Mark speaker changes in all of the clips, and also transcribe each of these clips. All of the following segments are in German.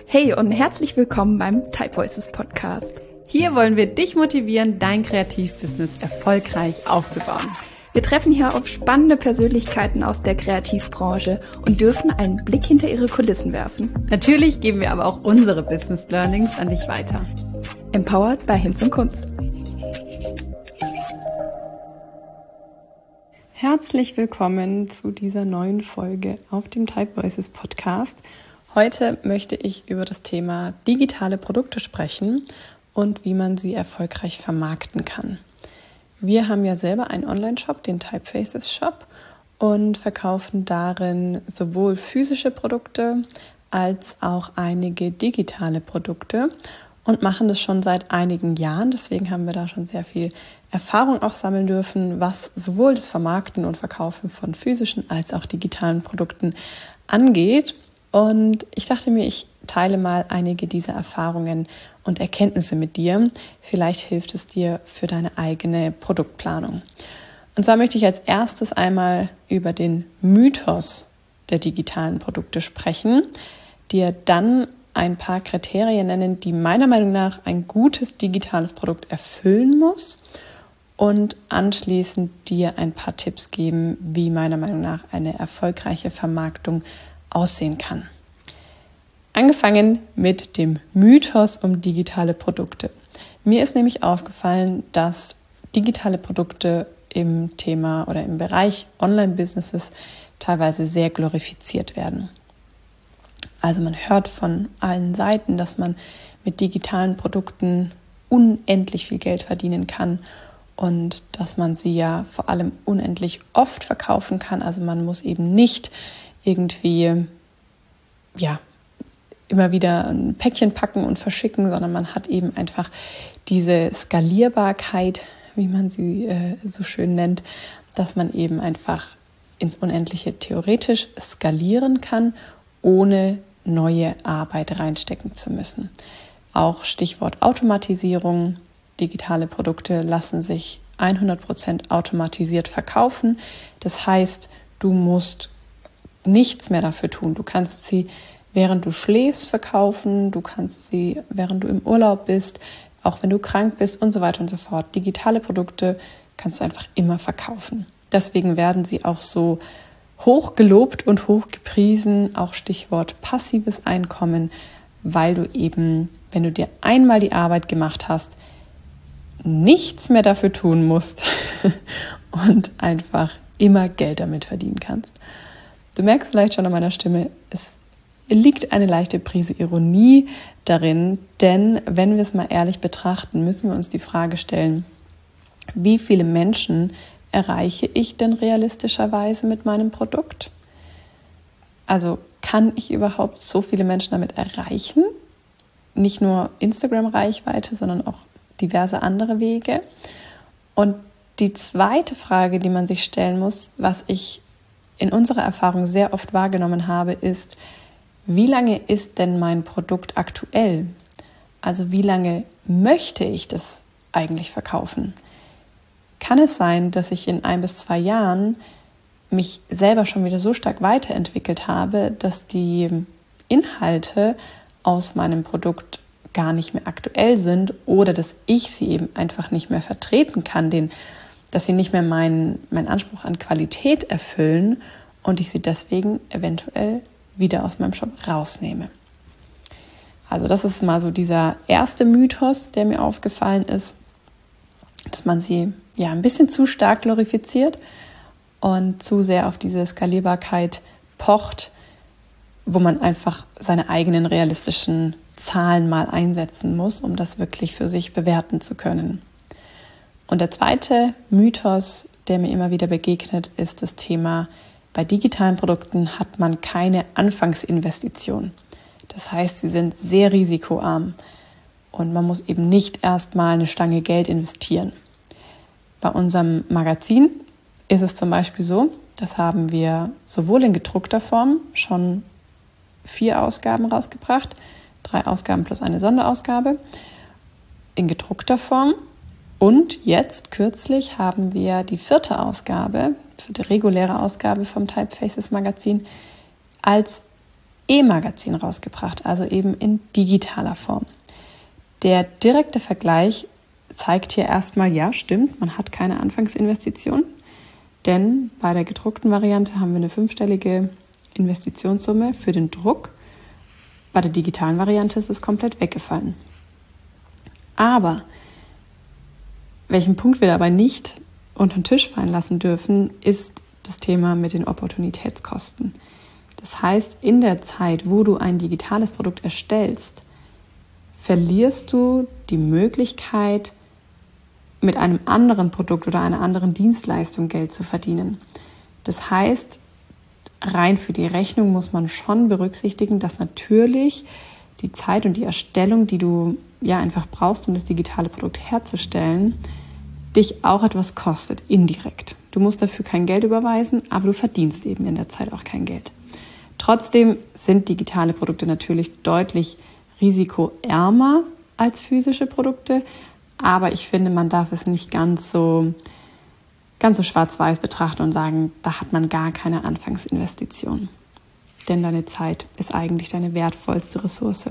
Speaker 1: Hey und herzlich willkommen beim Type Voices Podcast.
Speaker 2: Hier wollen wir dich motivieren, dein Kreativbusiness erfolgreich aufzubauen.
Speaker 1: Wir treffen hier auf spannende Persönlichkeiten aus der Kreativbranche und dürfen einen Blick hinter ihre Kulissen werfen.
Speaker 2: Natürlich geben wir aber auch unsere Business Learnings an dich weiter.
Speaker 1: Empowered bei Hinz und Kunst.
Speaker 2: Herzlich willkommen zu dieser neuen Folge auf dem Type Voices Podcast. Heute möchte ich über das Thema digitale Produkte sprechen und wie man sie erfolgreich vermarkten kann. Wir haben ja selber einen Online-Shop, den Typefaces Shop, und verkaufen darin sowohl physische Produkte als auch einige digitale Produkte und machen das schon seit einigen Jahren. Deswegen haben wir da schon sehr viel Erfahrung auch sammeln dürfen, was sowohl das Vermarkten und Verkaufen von physischen als auch digitalen Produkten angeht. Und ich dachte mir, ich teile mal einige dieser Erfahrungen und Erkenntnisse mit dir. Vielleicht hilft es dir für deine eigene Produktplanung. Und zwar möchte ich als erstes einmal über den Mythos der digitalen Produkte sprechen, dir dann ein paar Kriterien nennen, die meiner Meinung nach ein gutes digitales Produkt erfüllen muss und anschließend dir ein paar Tipps geben, wie meiner Meinung nach eine erfolgreiche Vermarktung aussehen kann. Angefangen mit dem Mythos um digitale Produkte. Mir ist nämlich aufgefallen, dass digitale Produkte im Thema oder im Bereich Online-Businesses teilweise sehr glorifiziert werden. Also man hört von allen Seiten, dass man mit digitalen Produkten unendlich viel Geld verdienen kann und dass man sie ja vor allem unendlich oft verkaufen kann. Also man muss eben nicht irgendwie immer wieder ein Päckchen packen und verschicken, sondern man hat eben einfach diese Skalierbarkeit, wie man sie so schön nennt, dass man eben einfach ins Unendliche theoretisch skalieren kann, ohne neue Arbeit reinstecken zu müssen. Auch Stichwort Automatisierung. Digitale Produkte lassen sich 100% automatisiert verkaufen. Das heißt, du musst nichts mehr dafür tun. Du kannst sie, während du schläfst, verkaufen. Du kannst sie, während du im Urlaub bist, auch wenn du krank bist und so weiter und so fort. Digitale Produkte kannst du einfach immer verkaufen. Deswegen werden sie auch so hoch gelobt und hoch gepriesen, auch Stichwort passives Einkommen, weil du eben, wenn du dir einmal die Arbeit gemacht hast, nichts mehr dafür tun musst und einfach immer Geld damit verdienen kannst. Du merkst vielleicht schon an meiner Stimme, es liegt eine leichte Prise Ironie darin, denn wenn wir es mal ehrlich betrachten, müssen wir uns die Frage stellen, wie viele Menschen erreiche ich denn realistischerweise mit meinem Produkt? Also kann ich überhaupt so viele Menschen damit erreichen? Nicht nur Instagram-Reichweite, sondern auch diverse andere Wege. Und die zweite Frage, die man sich stellen muss, was ich in unserer Erfahrung sehr oft wahrgenommen habe, ist, wie lange ist denn mein Produkt aktuell? Also wie lange möchte ich das eigentlich verkaufen? Kann es sein, dass ich in 1 bis 2 Jahren mich selber schon wieder so stark weiterentwickelt habe, dass die Inhalte aus meinem Produkt gar nicht mehr aktuell sind oder dass ich sie eben einfach nicht mehr vertreten kann, dass sie nicht mehr meinen Anspruch an Qualität erfüllen und ich sie deswegen eventuell wieder aus meinem Shop rausnehme. Also das ist mal so dieser erste Mythos, der mir aufgefallen ist, dass man sie ja ein bisschen zu stark glorifiziert und zu sehr auf diese Skalierbarkeit pocht, wo man einfach seine eigenen realistischen Zahlen mal einsetzen muss, um das wirklich für sich bewerten zu können. Und der zweite Mythos, der mir immer wieder begegnet, ist das Thema, bei digitalen Produkten hat man keine Anfangsinvestition. Das heißt, sie sind sehr risikoarm und man muss eben nicht erstmal eine Stange Geld investieren. Bei unserem Magazin ist es zum Beispiel so, das haben wir sowohl in gedruckter Form schon 4 Ausgaben rausgebracht, 3 Ausgaben plus eine Sonderausgabe, in gedruckter Form. Und jetzt kürzlich haben wir die 4. Ausgabe, die reguläre Ausgabe vom Typefaces Magazin als E-Magazin rausgebracht, also eben in digitaler Form. Der direkte Vergleich zeigt hier erstmal, ja, stimmt, man hat keine Anfangsinvestition, denn bei der gedruckten Variante haben wir eine 5-stellige Investitionssumme für den Druck. Bei der digitalen Variante ist es komplett weggefallen. Aber welchen Punkt wir dabei nicht unter den Tisch fallen lassen dürfen, ist das Thema mit den Opportunitätskosten. Das heißt, in der Zeit, wo du ein digitales Produkt erstellst, verlierst du die Möglichkeit, mit einem anderen Produkt oder einer anderen Dienstleistung Geld zu verdienen. Das heißt, rein für die Rechnung muss man schon berücksichtigen, dass natürlich die Zeit und die Erstellung, die du ja einfach brauchst, um das digitale Produkt herzustellen, dich auch etwas kostet, indirekt. Du musst dafür kein Geld überweisen, aber du verdienst eben in der Zeit auch kein Geld. Trotzdem sind digitale Produkte natürlich deutlich risikoärmer als physische Produkte, aber ich finde, man darf es nicht ganz so schwarz-weiß betrachten und sagen, da hat man gar keine Anfangsinvestition. Denn deine Zeit ist eigentlich deine wertvollste Ressource.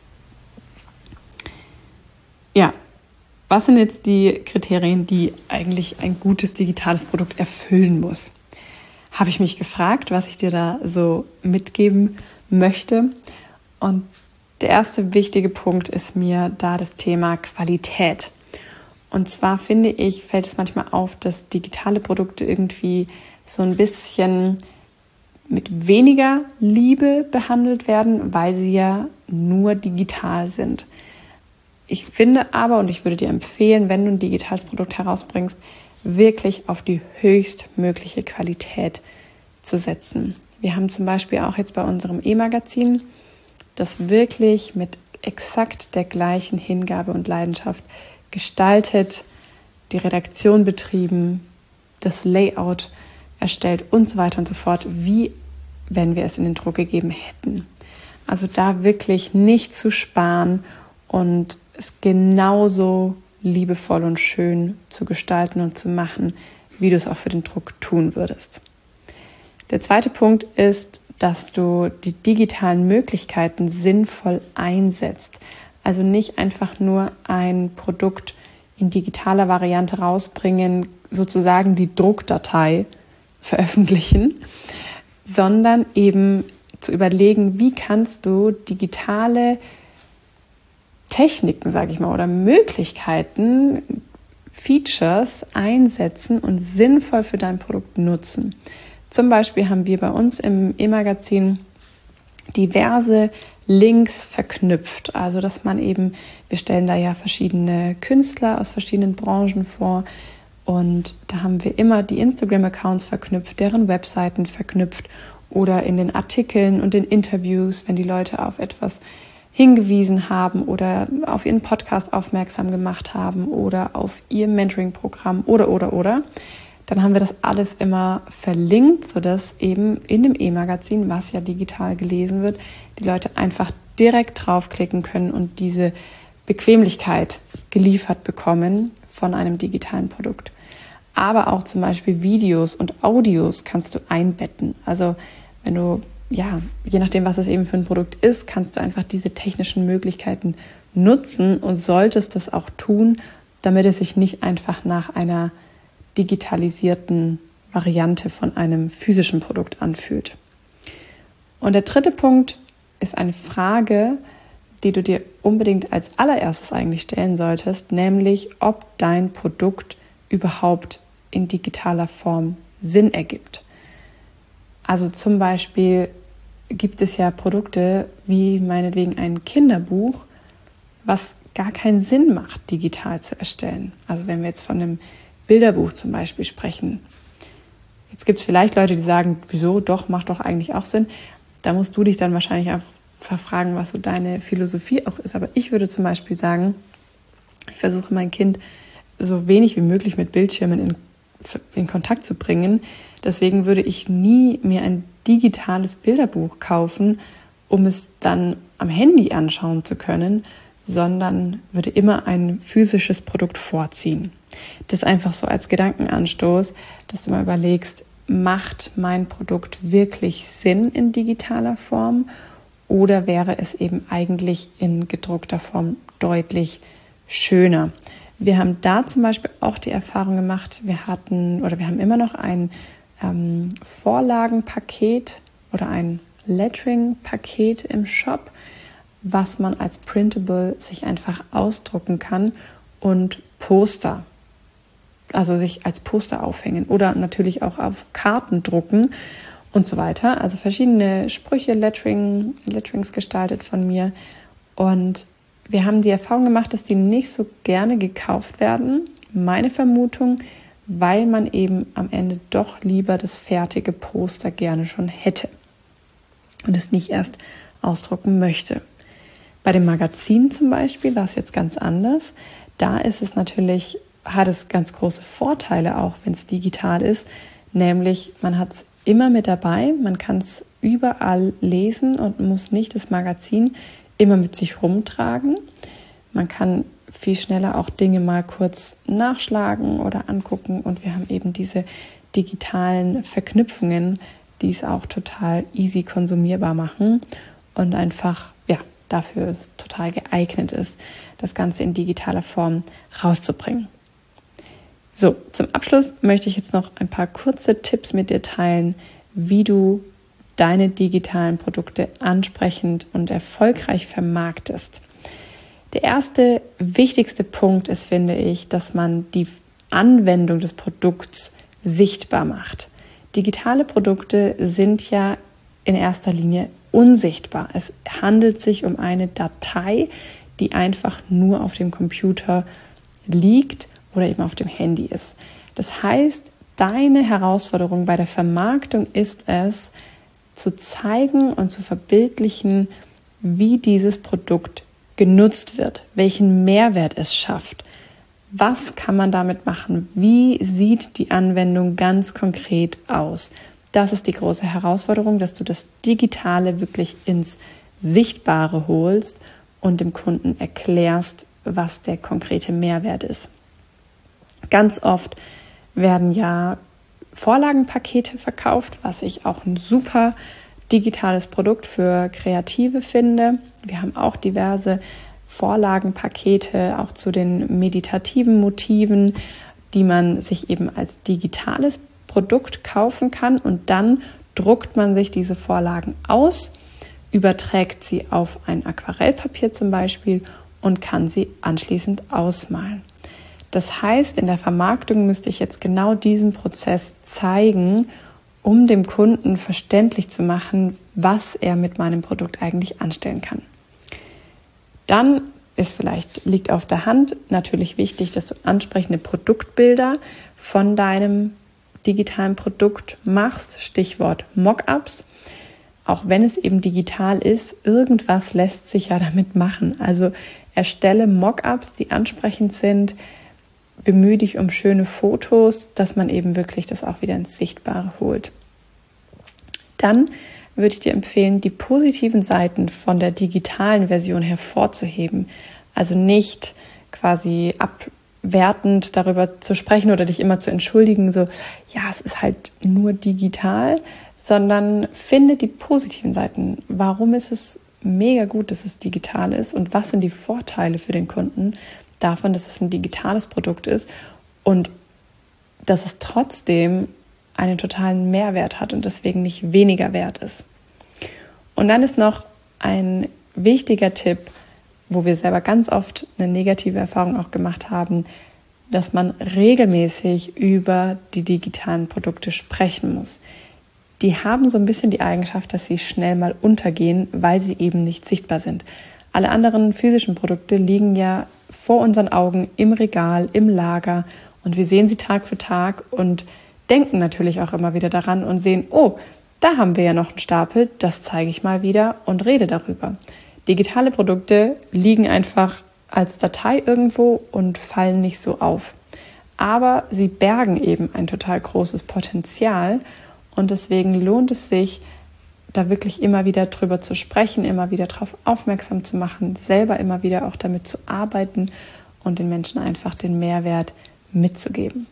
Speaker 2: Ja, was sind jetzt die Kriterien, die eigentlich ein gutes digitales Produkt erfüllen muss? Habe ich mich gefragt, was ich dir da so mitgeben möchte. Und der erste wichtige Punkt ist mir da das Thema Qualität. Und zwar finde ich, fällt es manchmal auf, dass digitale Produkte irgendwie so ein bisschen mit weniger Liebe behandelt werden, weil sie ja nur digital sind. Ich finde aber, und ich würde dir empfehlen, wenn du ein digitales Produkt herausbringst, wirklich auf die höchstmögliche Qualität zu setzen. Wir haben zum Beispiel auch jetzt bei unserem E-Magazin das wirklich mit exakt der gleichen Hingabe und Leidenschaft gestaltet, die Redaktion betrieben, das Layout erstellt und so weiter und so fort, wie wenn wir es in den Druck gegeben hätten. Also da wirklich nicht zu sparen und es genauso liebevoll und schön zu gestalten und zu machen, wie du es auch für den Druck tun würdest. Der zweite Punkt ist, dass du die digitalen Möglichkeiten sinnvoll einsetzt. Also nicht einfach nur ein Produkt in digitaler Variante rausbringen, sozusagen die Druckdatei veröffentlichen, sondern eben zu überlegen, wie kannst du digitale Techniken, sage ich mal, oder Möglichkeiten, Features einsetzen und sinnvoll für dein Produkt nutzen. Zum Beispiel haben wir bei uns im E-Magazin diverse Links verknüpft, also dass man eben, wir stellen da ja verschiedene Künstler aus verschiedenen Branchen vor und da haben wir immer die Instagram-Accounts verknüpft, deren Webseiten verknüpft oder in den Artikeln und den Interviews, wenn die Leute auf etwas hingewiesen haben oder auf ihren Podcast aufmerksam gemacht haben oder auf ihr Mentoring-Programm oder. Dann haben wir das alles immer verlinkt, sodass eben in dem E-Magazin, was ja digital gelesen wird, die Leute einfach direkt draufklicken können und diese Bequemlichkeit geliefert bekommen von einem digitalen Produkt. Aber auch zum Beispiel Videos und Audios kannst du einbetten. Also wenn du, je nachdem, was es eben für ein Produkt ist, kannst du einfach diese technischen Möglichkeiten nutzen und solltest das auch tun, damit es sich nicht einfach nach einer digitalisierten Variante von einem physischen Produkt anfühlt. Und der dritte Punkt ist eine Frage, die du dir unbedingt als allererstes eigentlich stellen solltest, nämlich ob dein Produkt überhaupt in digitaler Form Sinn ergibt. Also zum Beispiel gibt es ja Produkte wie meinetwegen ein Kinderbuch, was gar keinen Sinn macht, digital zu erstellen. Also wenn wir jetzt von einem Bilderbuch zum Beispiel sprechen. Jetzt gibt es vielleicht Leute, die sagen, wieso, doch, macht doch eigentlich auch Sinn. Da musst du dich dann wahrscheinlich einfach fragen, was so deine Philosophie auch ist. Aber ich würde zum Beispiel sagen, ich versuche mein Kind so wenig wie möglich mit Bildschirmen in Kontakt zu bringen. Deswegen würde ich nie mir ein digitales Bilderbuch kaufen, um es dann am Handy anschauen zu können, sondern würde immer ein physisches Produkt vorziehen. Das einfach so als Gedankenanstoß, dass du mal überlegst, macht mein Produkt wirklich Sinn in digitaler Form oder wäre es eben eigentlich in gedruckter Form deutlich schöner? Wir haben da zum Beispiel auch die Erfahrung gemacht, wir haben immer noch ein Vorlagenpaket oder ein Lettering-Paket im Shop, was man als Printable sich einfach ausdrucken kann und Poster, also sich als Poster aufhängen oder natürlich auch auf Karten drucken und so weiter. Also verschiedene Sprüche, Letterings gestaltet von mir. Und wir haben die Erfahrung gemacht, dass die nicht so gerne gekauft werden. Meine Vermutung, weil man eben am Ende doch lieber das fertige Poster gerne schon hätte und es nicht erst ausdrucken möchte. Bei dem Magazin zum Beispiel war es jetzt ganz anders. Da ist es natürlich, hat es ganz große Vorteile auch, wenn es digital ist. Nämlich, man hat es immer mit dabei, man kann es überall lesen und muss nicht das Magazin immer mit sich rumtragen. Man kann viel schneller auch Dinge mal kurz nachschlagen oder angucken und wir haben eben diese digitalen Verknüpfungen, die es auch total easy konsumierbar machen und einfach, dafür es total geeignet ist, das Ganze in digitaler Form rauszubringen. So, zum Abschluss möchte ich jetzt noch ein paar kurze Tipps mit dir teilen, wie du deine digitalen Produkte ansprechend und erfolgreich vermarktest. Der erste wichtigste Punkt ist, finde ich, dass man die Anwendung des Produkts sichtbar macht. Digitale Produkte sind ja in erster Linie unsichtbar. Es handelt sich um eine Datei, die einfach nur auf dem Computer liegt oder eben auf dem Handy ist. Das heißt, deine Herausforderung bei der Vermarktung ist es, zu zeigen und zu verbildlichen, wie dieses Produkt genutzt wird, welchen Mehrwert es schafft. Was kann man damit machen? Wie sieht die Anwendung ganz konkret aus? Das ist die große Herausforderung, dass du das Digitale wirklich ins Sichtbare holst und dem Kunden erklärst, was der konkrete Mehrwert ist. Ganz oft werden ja Vorlagenpakete verkauft, was ich auch ein super digitales Produkt für Kreative finde. Wir haben auch diverse Vorlagenpakete, auch zu den meditativen Motiven, die man sich eben als digitales Produkt kaufen kann und dann druckt man sich diese Vorlagen aus, überträgt sie auf ein Aquarellpapier zum Beispiel und kann sie anschließend ausmalen. Das heißt, in der Vermarktung müsste ich jetzt genau diesen Prozess zeigen, um dem Kunden verständlich zu machen, was er mit meinem Produkt eigentlich anstellen kann. Dann liegt auf der Hand natürlich wichtig, dass du ansprechende Produktbilder von deinem digitalen Produkt machst, Stichwort Mockups. Auch wenn es eben digital ist, irgendwas lässt sich ja damit machen. Also erstelle Mockups, die ansprechend sind, bemühe dich um schöne Fotos, dass man eben wirklich das auch wieder ins Sichtbare holt. Dann würde ich dir empfehlen, die positiven Seiten von der digitalen Version hervorzuheben. Also nicht quasi abwertend darüber zu sprechen oder dich immer zu entschuldigen, so, ja, es ist halt nur digital, sondern finde die positiven Seiten. Warum ist es mega gut, dass es digital ist und was sind die Vorteile für den Kunden davon, dass es ein digitales Produkt ist und dass es trotzdem einen totalen Mehrwert hat und deswegen nicht weniger wert ist. Und dann ist noch ein wichtiger Tipp, wo wir selber ganz oft eine negative Erfahrung auch gemacht haben, dass man regelmäßig über die digitalen Produkte sprechen muss. Die haben so ein bisschen die Eigenschaft, dass sie schnell mal untergehen, weil sie eben nicht sichtbar sind. Alle anderen physischen Produkte liegen ja vor unseren Augen im Regal, im Lager und wir sehen sie Tag für Tag und denken natürlich auch immer wieder daran und sehen, oh, da haben wir ja noch einen Stapel, das zeige ich mal wieder und rede darüber. Digitale Produkte liegen einfach als Datei irgendwo und fallen nicht so auf. Aber sie bergen eben ein total großes Potenzial und deswegen lohnt es sich, da wirklich immer wieder drüber zu sprechen, immer wieder darauf aufmerksam zu machen, selber immer wieder auch damit zu arbeiten und den Menschen einfach den Mehrwert mitzugeben.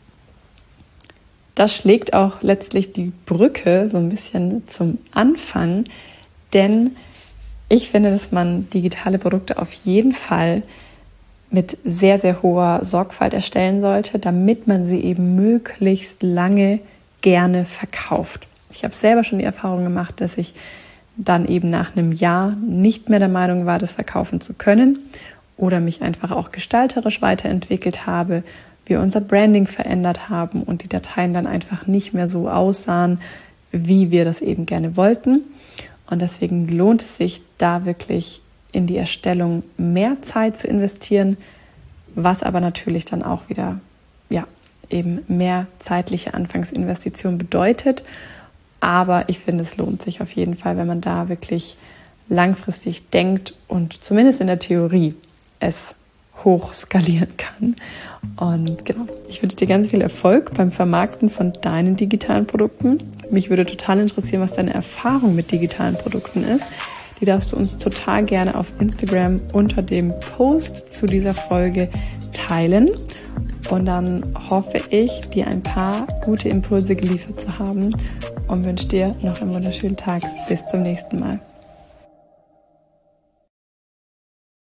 Speaker 2: Das schlägt auch letztlich die Brücke so ein bisschen zum Anfang, denn Ich finde, dass man digitale Produkte auf jeden Fall mit sehr, sehr hoher Sorgfalt erstellen sollte, damit man sie eben möglichst lange gerne verkauft. Ich habe selber schon die Erfahrung gemacht, dass ich dann eben nach einem Jahr nicht mehr der Meinung war, das verkaufen zu können oder mich einfach auch gestalterisch weiterentwickelt habe, wir unser Branding verändert haben und die Dateien dann einfach nicht mehr so aussahen, wie wir das eben gerne wollten. Und deswegen lohnt es sich, da wirklich in die Erstellung mehr Zeit zu investieren, was aber natürlich dann auch wieder eben mehr zeitliche Anfangsinvestition bedeutet. Aber ich finde, es lohnt sich auf jeden Fall, wenn man da wirklich langfristig denkt und zumindest in der Theorie es hoch skalieren kann. Und genau, ich wünsche dir ganz viel Erfolg beim Vermarkten von deinen digitalen Produkten. Mich würde total interessieren, was deine Erfahrung mit digitalen Produkten ist. Die darfst du uns total gerne auf Instagram unter dem Post zu dieser Folge teilen. Und dann hoffe ich, dir ein paar gute Impulse geliefert zu haben und wünsche dir noch einen wunderschönen Tag. Bis zum nächsten Mal.